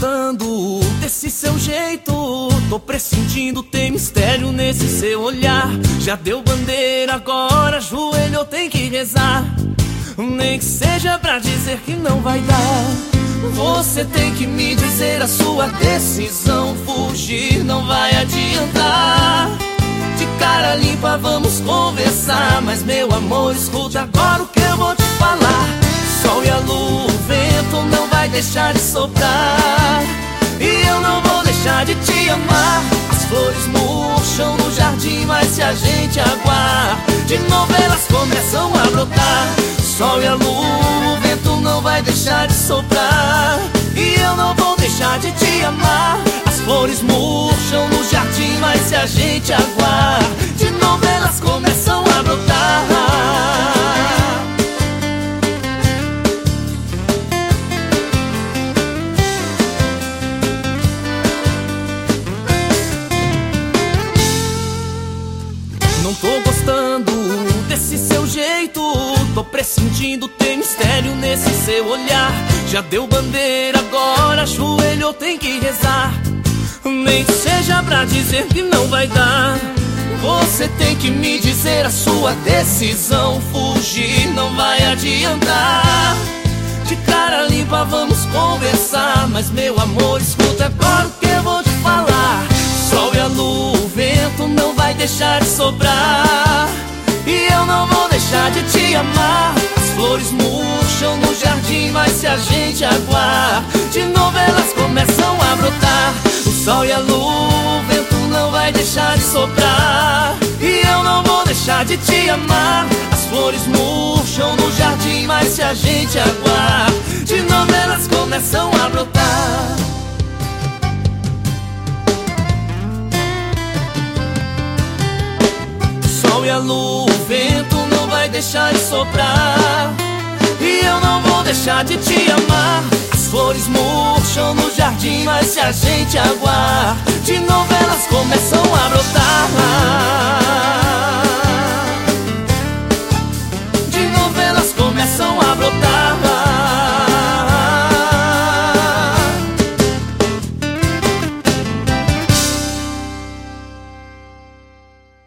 gostando desse seu jeito. Tô pressentindo, tem mistério nesse seu olhar. Já deu bandeira, agora ajoelhou, tem que rezar. Nem que seja pra dizer que não vai dar. Você tem que me dizer a sua decisão. Fugir não vai adiantar. De cara limpa vamos conversar. Mas meu amor, escuta agora o que eu vou te falar. Sol e a lua, o vento não vai deixar de soprar. E eu não vou deixar de te amar. As flores murcham no jardim, mas se a gente aguar, de novo elas começam a brotar. Sol e a lua, o vento não vai deixar de soprar. E eu não vou deixar de te amar. As flores murcham no jardim, mas se a gente aguar, de novo elas começam a brotar. Não tô gostando desse seu jeito. Tô pressentindo, tem mistério nesse seu olhar. Já deu bandeira, agora ajoelhou, tem que rezar. Nem que seja pra dizer que não vai dar. Você tem que me dizer a sua decisão. Fugir não vai adiantar. De cara limpa vamos conversar. Mas meu amor, escuta agora o que eu vou te falar. Sol e a lua, o vento não vai deixar de soprar. E eu não vou deixar de te amar. As flores murcham no jardim, mas se a gente aguar, de novo elas começam a brotar. O sol e a lua, o vento não vai deixar de soprar. E eu não vou deixar de te amar. As flores murcham no jardim, mas se a gente aguar, de novo elas começam a brotar. Sol e a lua, o vento não vai deixar de soprar. E eu não vou deixar de te amar. As flores murcham no jardim, mas se a gente aguar, de novo elas começam a brotar.